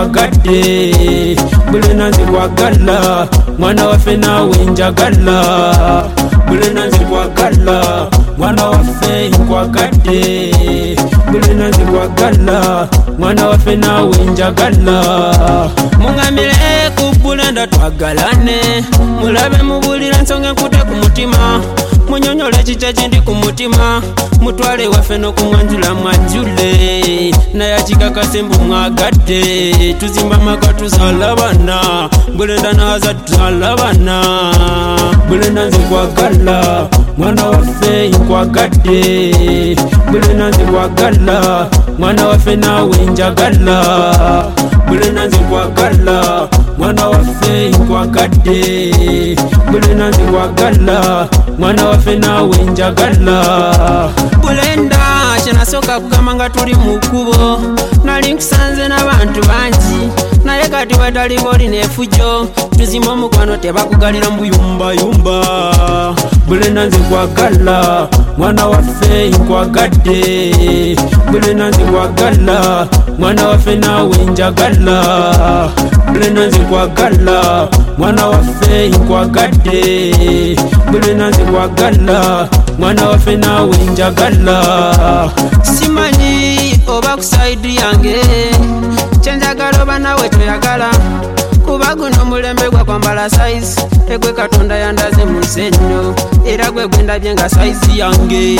nkwagadde bulena nzikwagala mwana waffe naawe njagala bulena nzikwagala mwana waffe nkwagadde bulena nzikwagala mwana waffe naawe njagala mungamire ku bulenda twagalane mulabe mubulira ensonga enkute ku mutima munyonyole ekikya kindi ku mutima mutwale waffe n'okumwanjula mwanjule naye akikakase mbu mwagadde tuzimba amaka tuzaala bana bulenda nahaza tuzaala bana bulenda nzikwagala mwana waffe nkwagadde bulenda nzikwagala mwana waffe naawe njagala bulenda nzikwagala mwana waffe nkwagadde bulenda nzikwagala mwana waffe naawe njagala bulenda kyenasooka kugamba nga tuli mu kkubo nali nkusanze n'abantu bangi naye kati wetaliko olina efujjo tuzimba omukwano tebakugalira mbuyumbayumba bulenda nzikwagala mwana waffe nkwagadde bulenda nzikwagala mwana waffe naawe njagala bulenda nzikwagala mwana waffe nkwagadde bulenda nzikwagala mwana waffe naawe njagala simanyi oba ku saidi yange kyenjagala oba nawe toyagala kuba guno mulembe gwa kwambala size egwe katonda yandaze muzenno era gwe gwendabye nga size yange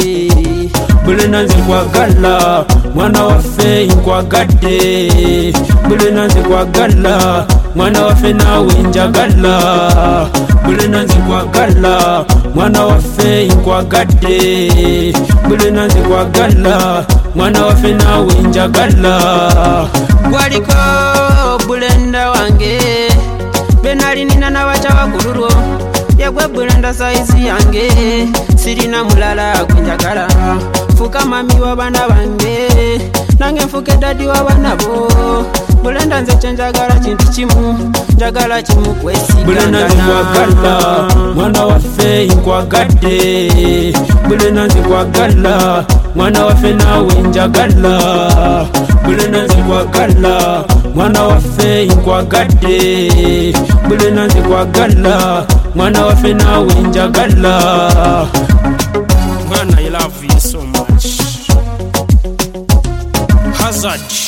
bulenda nzikwagala mwana waffe nkwagadde bulenda nzikwagala mwana waffe naawe njagala bulenda nzikwagala mwana waffe nkwagadde bulenda nzikwagala mwana waffe naawe njagala gwaliko bulenda wange benali nina nabacawa kululwo yegwe bulenda saizi yange sirina mulala gwenjagala fuka mami w'abaana bange nange nfuke dadi w'abaana bo bulenda nze kyenjagala kintu kimu njagala kimu kwesigangana bulenda nzikwagala mwana waffe nkwagadde bulenda nzikwagala mwana waffe naawe njagala bulenda nzikwagala mwana waffe nkwagadde bulenda nzikwagala mwana waffe naawe njagala Mwana, I love you so much. Hazard.